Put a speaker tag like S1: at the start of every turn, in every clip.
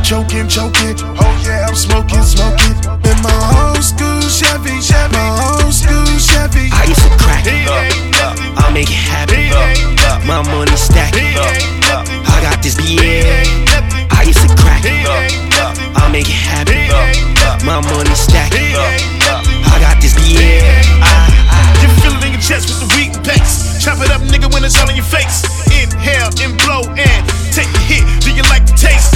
S1: choking. Oh yeah, I'm smoking. In my old school Chevy, my old school Chevy.
S2: I used to crack it up, I make it happen. My money stack it up. I got this I used to crack it up, I make it happen. My money stack it up. I got this
S3: You feel it in your chest with the weak pace. Chop it up, nigga, when it's all in your face. Inhale and blow and take a hit. Do you like the taste?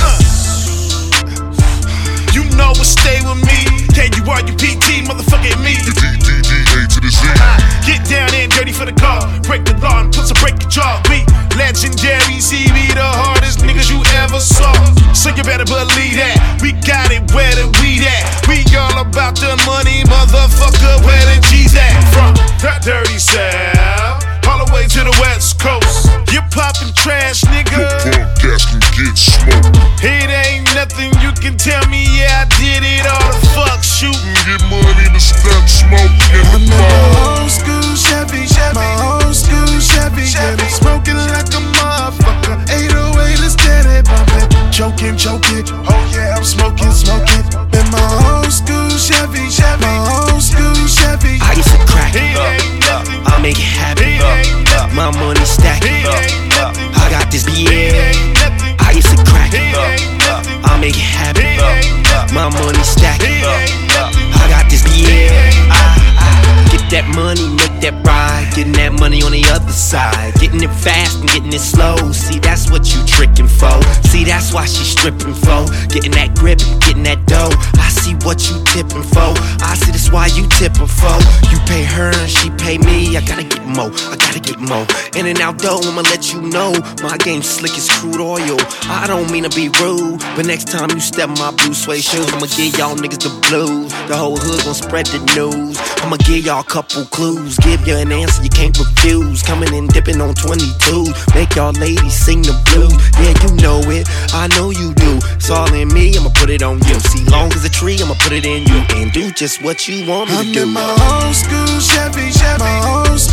S3: You know what, stay with me. K-U-R-U-P-T, motherfucker, me.
S4: D-D-D-A to the Z.
S3: Get down and dirty for the car. Break the law and plus break the jaw. We legendary, see, we the hardest niggas you ever saw. So you better believe that. We got it where the weed at. We all about the money, motherfucker, where the G's at. From that dirty South all the way to the West Coast. You poppin' trash, nigga.
S4: Your punk ass can get smoked.
S3: It ain't nothing you can tell me, yeah, I did it all the fuck shooting.
S4: Get money to stop smoking.
S1: I'm in my old school Chevy, my old school Chevy. Yeah, I'm smoking like a motherfucker. 808, let's get it bumpin'. Choking. Oh yeah, I'm smoking. In my old school Chevy, my old school Chevy.
S2: I used to crack it up, I make it happen. My money stack it up. I got this I used to crack it up, I make it happen. My money stack it up. I got this Get that money, make that ride. Getting that money on the other side. Getting it fast and getting it slow. See, that's what you tricking for. See, that's why she stripping for. Getting that grip and getting that dough. I see what you tipping for. I see that's why you tipping for. You pay her and she pay me. I gotta get more. In and out dough, I'ma let you know. My game slick as crude oil. I don't mean to be rude, but next time you step my blue suede shoes, I'ma give y'all niggas the blues. The whole hood gon' spread the news. I'ma give y'all a couple clues. Give you an answer you can't refuse. Coming and dipping on 22. Make y'all ladies sing the blues. Yeah, you know it, I know you do. It's all in me, I'ma put it on you. See, long as a tree, I'ma put it in you. And do just what you want me to do.
S1: I'm in my old school Chevy, my old school